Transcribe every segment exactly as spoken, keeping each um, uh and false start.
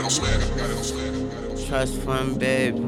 Trust fund, baby.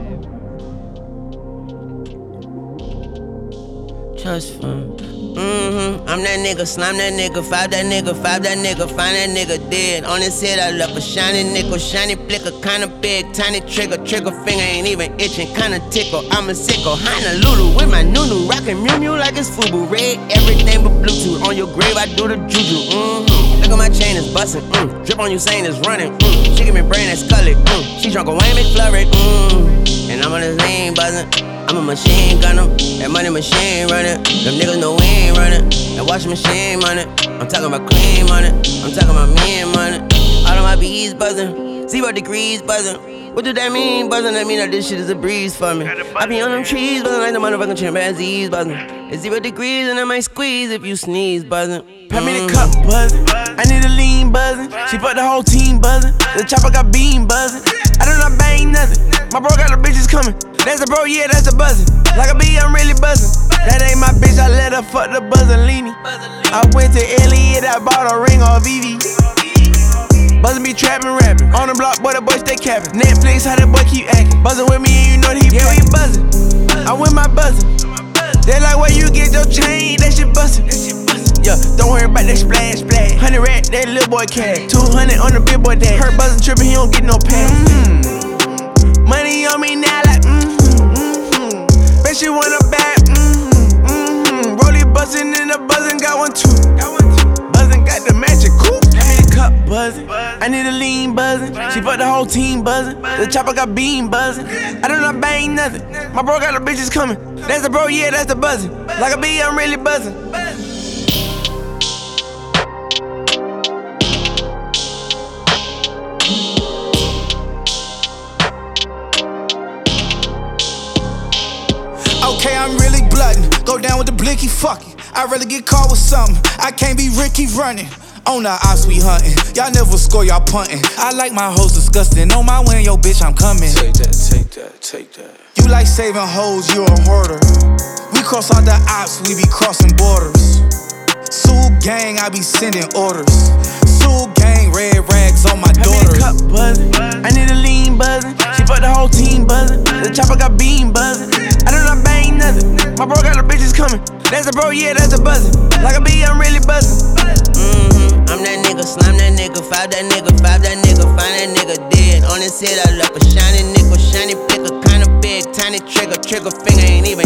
Trust fund. Mm-hmm. I'm that nigga, slime that nigga, five that nigga, five that nigga, find that nigga dead. On his head, I left a shiny nickel, shiny flicker, kinda big, tiny trigger, trigger finger ain't even itching, kinda tickle. I'm a sicko, Honolulu with my nunu, rockin' Mew Mew like it's Fubu, red everything but Bluetooth. On your grave, I do the juju. Mm-hmm. Look at my chain, it's bustin'. Mm. Drip on you, saying it's running. Mm. She give me brain that's colored. Mm. She drunk a Wayne McFlurry. Mm. And I'm on this lane buzzin'. I'm a machine gunner, that money machine running. Them niggas know we ain't running. That washing machine money. I'm talking about clean money. I'm talking about me and money. All of my bees buzzing, zero degrees buzzing. What do that mean, buzzing? That mean that this shit is a breeze for me. I be on them trees buzzing like the motherfucking chimpanzees buzzing. It's zero degrees and I might squeeze if you sneeze buzzing. Pass me the cup buzzing. I need a lean buzzing. She fucked the whole team buzzing. The chopper got beam buzzing. I do not bang nothing. My bro got the bitches coming. That's a bro, yeah, that's a buzzing. Like a bee, I'm really buzzing. That ain't my bitch, I let her fuck the Buzzolini. I went to Elliot, I bought a ring on V V. Buzzin' be trappin', rapping. On the block, boy, the boy stay capping. Netflix, how that boy keep acting. Buzzin' with me and you know that he yeah, we buzzin'. I win my buzzin'. They like where you get your chain, that shit bustin'. Yeah, don't worry about that splash, splash. Hundred rat, that little boy cash. Two hundred on the big boy dash. Hurt buzzin' trippin', he don't get no pass. Mm-hmm. Money on me now, like mm-hmm, mm-hmm. Bet she want a bag, mm-hmm, mm-hmm. Rollie buzzin' and the buzzin' got one too. Got one too. Buzzin' got the magic coupe. I need a cup buzzin'. I need a lean buzzin'. She fucked the whole team buzzin'. The chopper got beam buzzin'. I do not bang nothing. My bro got the bitches coming. That's the bro, yeah, that's the buzzin'. Like a bee, I'm really buzzin'. Okay, I'm really bloodin'. Go down with the blicky, fuck it. I'd rather get caught with something. I can't be Ricky running. On the ops we hunting. Y'all never score, y'all punting. I like my hoes disgusting. On my way, yo bitch, I'm coming. Take that, take that, take that. You like saving hoes, you a hoarder. We cross all the ops, we be crossing borders. Soul gang, I be sending orders. Soul gang, red rags on my daughters. I need a cup buzzin'. I need a lean buzzin'. She fucked the whole team buzzin'. The chopper got beam buzzin'. I do not bang nothing. My bro got the bitches coming. That's a bro, yeah, that's a buzzin'. Like a bee, I'm really buzzin'. Mm-hmm. I'm that nigga, slime that nigga, five that nigga, five that nigga, find that nigga dead. On his head, I left a shiny nickel, shiny flicker, kinda big, tiny trigger, trigger finger ain't even